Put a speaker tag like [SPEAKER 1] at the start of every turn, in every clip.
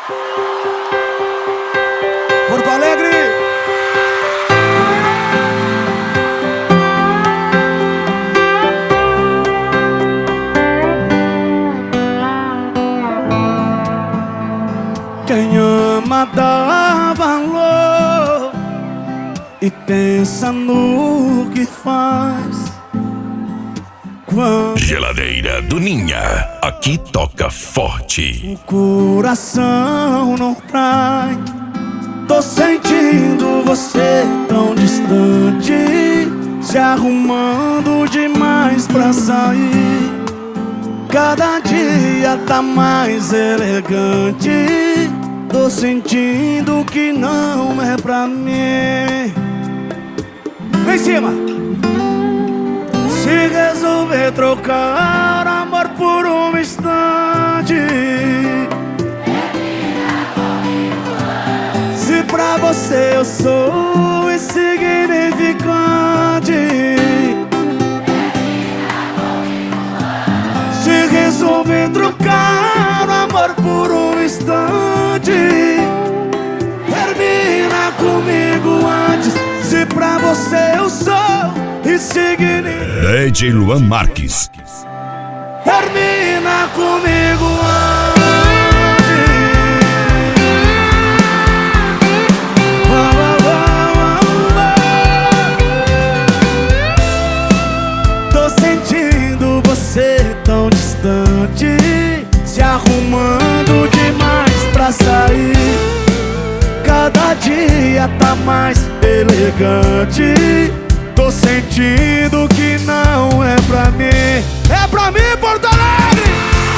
[SPEAKER 1] Porto Alegre. Quem ama dá valor e pensa no que faz. Quando
[SPEAKER 2] Geladeira do Ninha, aqui toca forte.
[SPEAKER 1] o coração não trai, tô sentindo você tão distante, se arrumando demais pra sair. Cada dia tá mais elegante, tô sentindo que não é pra mim. Vem em cima! Se resolver trocar amor por um instante, se pra você eu sou insignificante, se resolver trocar amor por um instante, termina comigo antes. Se pra você eu sou insignificante,
[SPEAKER 2] DJ Luan Marques.
[SPEAKER 1] termina comigo antes. Tô sentindo você tão distante, se arrumando demais pra sair. Cada dia tá mais elegante, tô sentindo que não é pra mim. É pra mim, Porto Alegre!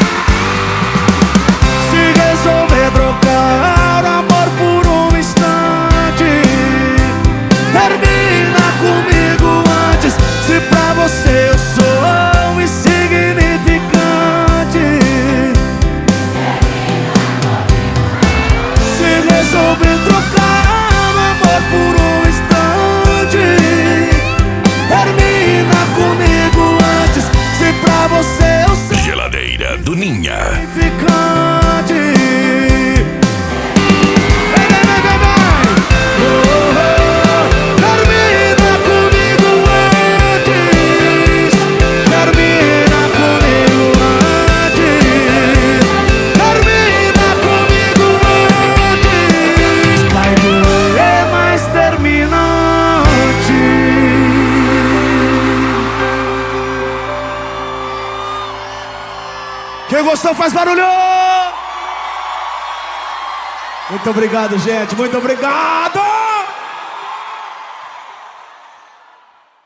[SPEAKER 1] Se resolver trocar amor por um instante, termina comigo antes. Se pra você eu sou insignificante, se resolver trocar amor por um instante, termina comigo antes. Se pra você eu sou
[SPEAKER 2] Geladeira do Ninha.
[SPEAKER 1] insignificante. Vem, vem, vem, vem, vem. Oh, oh, oh. Termina comigo antes. Termina comigo antes. Termina comigo antes. Vai doer, mas termina antes. Quem gostou faz barulho! Muito obrigado, gente. Muito obrigado!